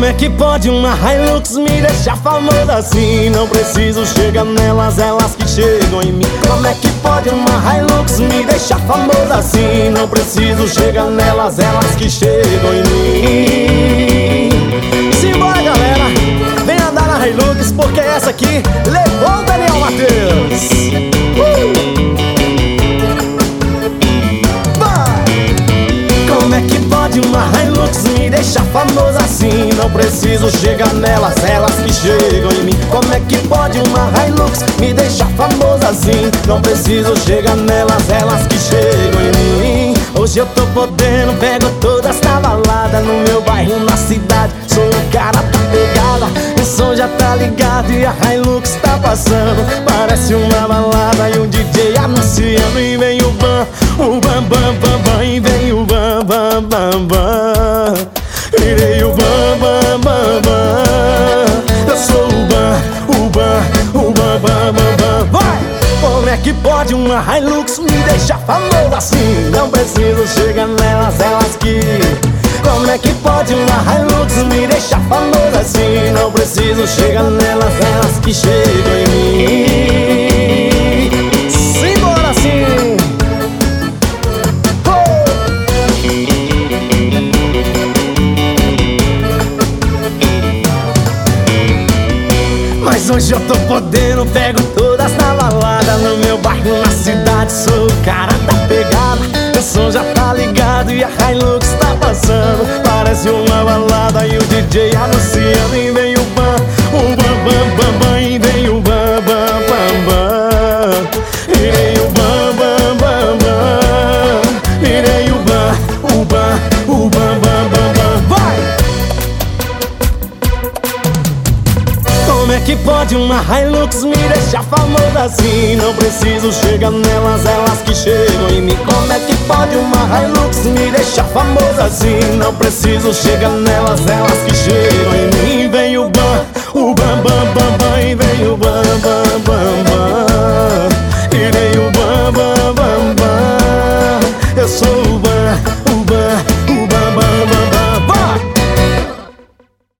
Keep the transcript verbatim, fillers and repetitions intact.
Como é que pode uma Hilux me deixar famoso assim? Não preciso chegar nelas, elas que chegam em mim. Como é que pode uma Hilux me deixar famoso assim? Não preciso chegar nelas, elas que chegam em mim. Simbora, galera, vem andar na Hilux, porque essa aqui levou o Daniel Matheus. uh! Como é que pode uma Hilux me deixar famoso assim? Não preciso chegar nelas, elas que chegam em mim. Como é que pode uma Hilux me deixar famoso assim? Não preciso chegar nelas, elas que chegam em mim. Hoje eu tô podendo, pego todas na balada, no meu bairro, na cidade, sou o cara da pegada. O som já tá ligado e a Hilux tá passando, parece uma balada e um D J anunciando. E vem o bam, o bam bam bam bam, e vem o bam bam bam bam, e vem o bam bam bam bam. Eu sou o bam, o bam, o bam bam bam bam. Vai! Como é que pode uma Hilux me deixar famoso assim? Não preciso chegar nelas, elas que... Como é que pode uma Hilux me deixar famoso assim? Não preciso chegar nelas, elas que chegam em mim. Simbora assim! Oh! Mas hoje eu tô podendo, pego todas na balada, no meu bairro, na cidade, sou o cara da pegada. O som já tá ligado e a Hilux tá passando, parece uma balada e o D J anunciando. E vem o bam, o bam bam bam bam, e vem o bam bam bam bam, e vem o bam bam bam bam, e vem o bam, o bam, o bam bam bam bam. Vai! Como é que pode uma Hilux me deixar famoso assim? Não preciso chegar nelas, elas que chegam em mim. Como é que pode uma Hilux me deixar famoso assim? Não preciso chegar nelas, elas que chegam em mim. Vem o bam, o bam bam